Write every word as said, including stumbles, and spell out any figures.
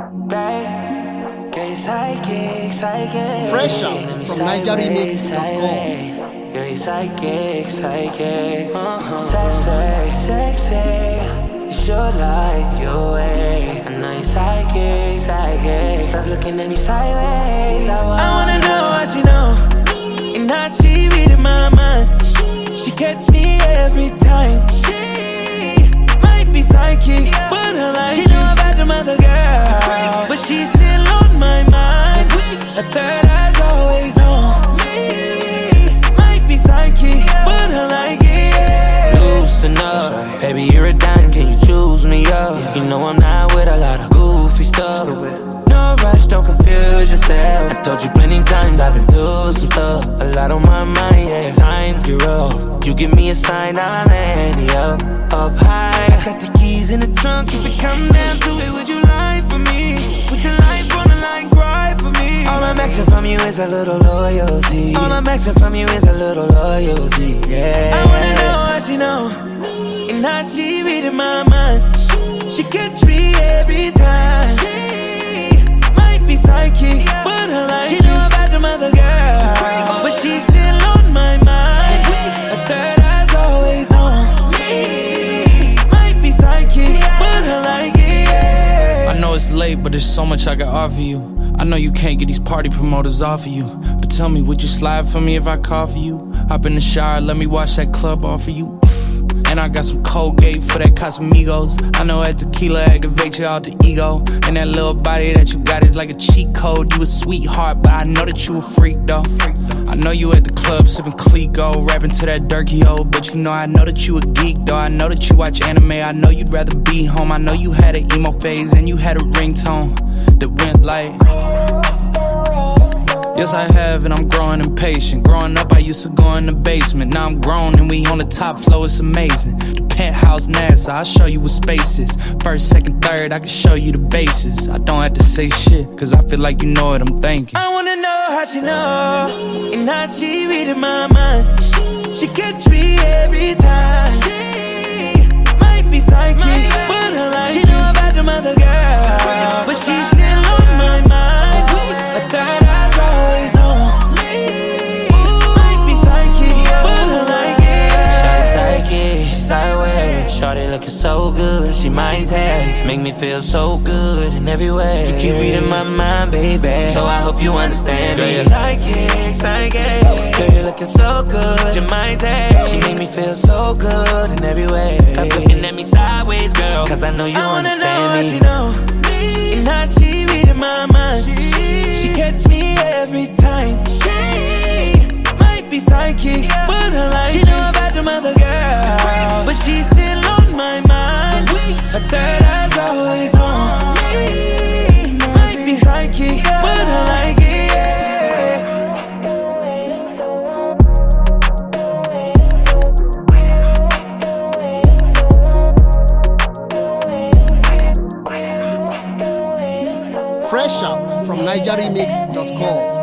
Psychic, psychic. Fresh out from niger remix dot com. You're psychic, psychic. Uh-huh. Sexy, sexy. It's your life, your way. I know you're psychic, psychic. Stop looking at me sideways. I, I wanna know how she know, and how she reading my mind. She catch me every time. She might be psychic, but I like she know about them other girls, but she's still on my mind. A third eye's always on me. Might be psychic, but I like it. Loosen up, baby, you're a dime, can you choose me up? You know I'm not with a lot of goofy stuff. No rush, don't confuse yourself. I told you plenty times I've been through some stuff. A lot on my mind, yeah, times get rough. You give me a sign, I'll land you up, up high. I got the keys in the trunk, if it come down to it, would you lie for me? Put your life on the line, cry for me. All I'm asking from you is a little loyalty. All I'm asking from you is a little loyalty, yeah. I wanna know how she know, and how she reading my mind. She catch me every time. She might be psychic, but I like she know about them other girls, but she's still on my mind. A third eye's always on me. Might be psychic, but I like it. I know it's late, but there's so much I can offer you. I know you can't get these party promoters off of you, but tell me, would you slide for me if I call for you? Hop in the shower, let me watch that club off of you. And I got some Colgate for that Casamigos. I know that tequila activates your alter ego, and that little body that you got is like a cheat code. You a sweetheart, but I know that you a freak though. I know you at the club sipping Clico, rapping to that Durkee-O, but you know I know that you a geek though. I know that you watch anime, I know you'd rather be home. I know you had an emo phase and you had a ringtone that went like, yes, I have, and I'm growing impatient. Growing up, I used to go in the basement. Now I'm grown, and we on the top floor, it's amazing. The penthouse NASA, I'll show you what space is. First, second, third, I can show you the bases. I don't have to say shit, cause I feel like you know what I'm thinking. I wanna know how she know, and how she reading my mind. She catch me every time. She might be psychic, but I like she know about them other girls, but she's still on my mind. A third eye's always on me. Might be psychic, but I like it. Shawty psychic, she sideways. Shawty looking so good, she might text. Make me feel so good in every way. You keep reading my mind, baby, so I hope you understand me. Psychic, psychic. Girl, you're looking so good, you might text. She make me feel so good in every way. Stop looking at me sideways, girl, cause I know you I understand me. Know how she know me, and how she reading my mind. She catch me every time. She might be psychic, but I like she know about them other girls, but she's still on my mind. A third eye's always on me. Might be psychic, but I like it. Fresh out from niger remix dot com.